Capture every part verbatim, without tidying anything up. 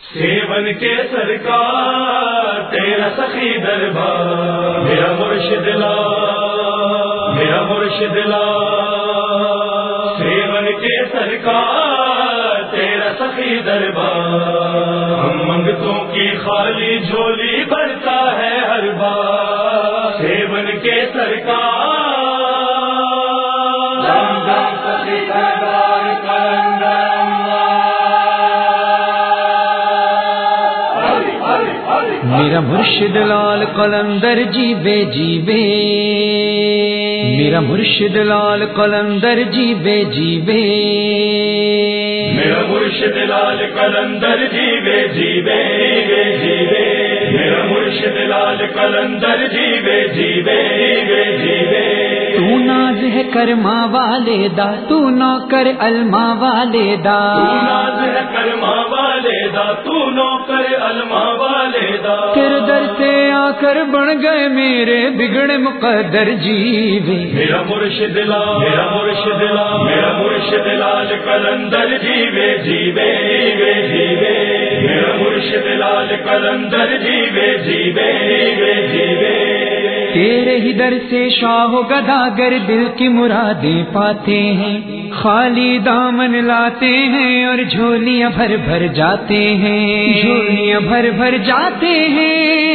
Seven کے سرکار تیرا سخی دربار، میرا مرشد لا میرا مرشد لا سیون کے سرکار تیرا سخی دربار، ہم منگتوں کی خالی جھولی بھرتا ہے ہر بار، سیون کے سرکار میرا مرشد لال قلندر جیوے جیوے، میرا مرشد لال قلندر جیوے جیوے، میرا مرشد لال قلندر جیوے جیوے جیوے، میرا مرشد لال قلندر جیوے جیوے جیوے، تو ناز ہے کرما والے دا، تو نوکر علما والے دا، تو ناز ہے کرما والے دا، تو نوکر علما والے دا، تیرے در سے آ کر بن گئے میرے بگڑے مقدر جیوے، میرا مرشد لا میرا مرشد لا میرا مرشد لال قلندر جیوے جیوے جیوے، میرا مرشد لال قلندر جیوے جیوے جیوے، تیرے ہی در سے شاہ و گداگر دل کی مرادیں پاتے ہیں، خالی دامن لاتے ہیں اور جھولیاں بھر بھر جاتے ہیں، جھولیاں بھر بھر جاتے ہیں،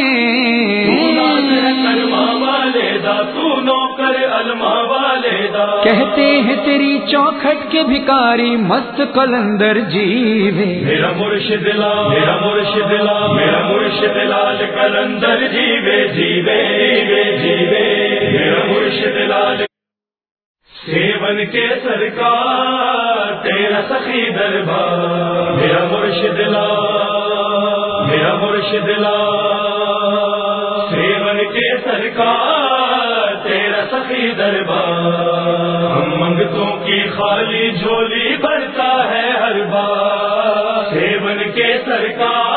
علما والے دا، تو نوکر علما والے دا، کہتے ہیں تیری چوکھٹ کے بھکاری مست قلندر جیوے، میرا مرشد لا میرا مرشد لا میرا مرشد لال قلندر جیوے جیوے جیوے، میرا مرشد لال سیون کے سرکار تیرا سخی دربار، میرا مرشد لا میرا مرشد لا سیون کے سرکار تیرا سخی دربار، ہم منگتوں کی خالی جھولی بھرتا ہے ہر بار، سیون کے سرکار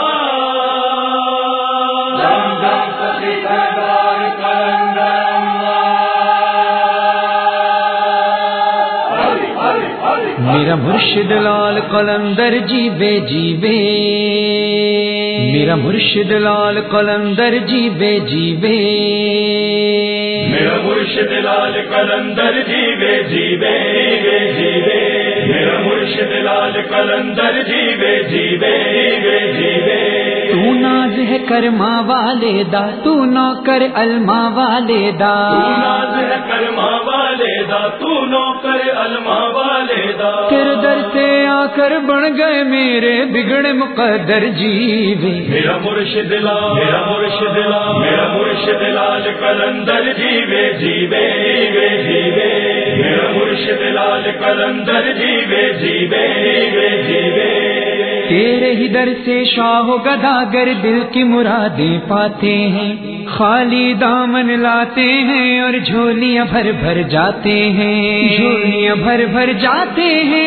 میرا مرشد لال قلندر جیوے جیوے، میرا مرشد لال قلندر جیوے جیوے، میرا مرشد لال قلندر جیوے جیوے جیوے، میرا مرشد لال قلندر جیوے جیوے جیوے، تو ناز ہے کرما والے دا، تو نوکر علما والے دا، تو ناز ہے کرما والے دا، تو نوکر علما والے دا، تیرے در سے آ کر بن گئے میرے بگڑے مقدر جیوے، میرا مرشد لا میرا مرشد لا میرا مرشد لال قلندر جیوے جیوے جیوے، میرا مرشد لال قلندر جیوے جیوے جیوے، تیرے ہی در سے شاہ و گداگر دل کی مرادیں پاتے ہیں، خالی دامن لاتے ہیں اور جھولیاں بھر بھر جاتے ہیں، جھولیاں بھر بھر جاتے ہیں،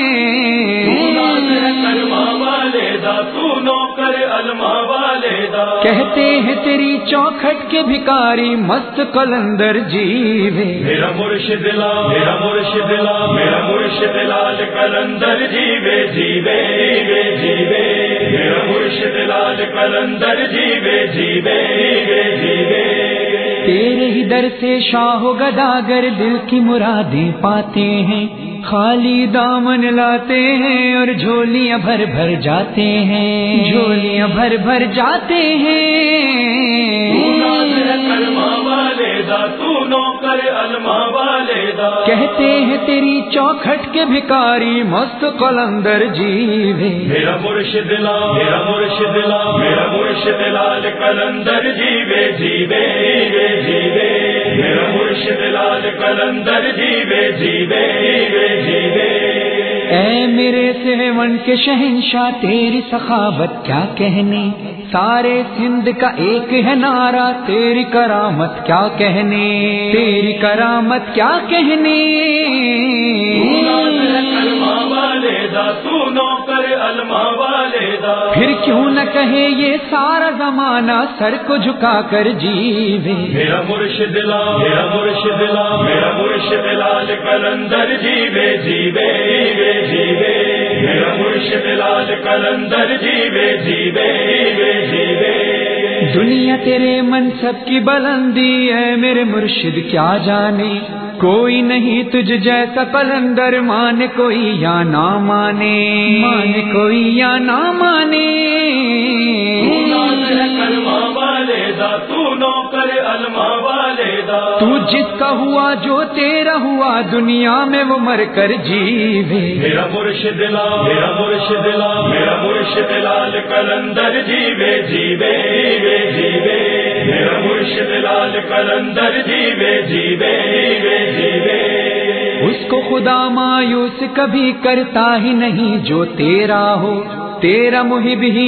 علما والے دا، تو نوکر علما والے دا، کہتے ہیں تیری چوکھٹ کے بھکاری مست قلندر جیوے، میرا مرشد لا میرا مرشد لا میرا مرشد لال قلندر جیوے جیوے جیوے، میرا مرشد لال قلندر جیوے جیوے جیوے، تیرے ہی در سے شاہ و گداگر دل کی مرادیں پاتے ہیں، خالی دامن لاتے ہیں اور جھولیاں بھر بھر جاتے ہیں، جھولیاں بھر بھر جاتے ہیں، علما والے دا، تو نوکر علما والے دا، کہتے ہیں تیری چوکھٹ کے بھکاری مست قلندر جیوے، میرا مرشد لا میرا مرشد لا میرا مرشد لال قلندر جیوے جیوے جیوے، میرا مرشد لال قلندر جیوے جیوے جیوے، اے میرے سیون کے شہنشاہ تیری سخاوت کیا کہنے، سارے سندھ کا ایک ہے نعرہ، تیری کرامت کیا کہنے، تیری کرامت کیا کہنے، علما والے والے دا تو نوکر علما والے دا. پھر کیوں نہ کہے یہ سارا زمانہ سر کو جھکا کر جیوے. میرا مرشد لال میرا مرشد لال میرا مرشد لال قلندر جیوے جیوے جیوے جیوے. میرا مرشد لال قلندر جیوے جیوے جیوے جیوے. دنیا تیرے منصب کی بلندی ہے میرے مرشد کیا جانے. کوئی نہیں تجھ جیسا قلندر، مان کوئی یا نہ مانے، مان کوئی یا نہ مانے. تو نوکر علما والے دا. تو جس کا ہوا جو تیرا ہوا دنیا میں وہ مر کر جیوے. میرا مرشد لال میرا مرشد لال میرا مرشد لال قلندر جیوے جیوے جیوے جیوے. میرا مرشد لال قلندر جیوے جیوے جیوے جیوے. اس کو خدا مایوس کبھی کرتا ہی نہیں جو تیرا ہو، تیرا محب ہی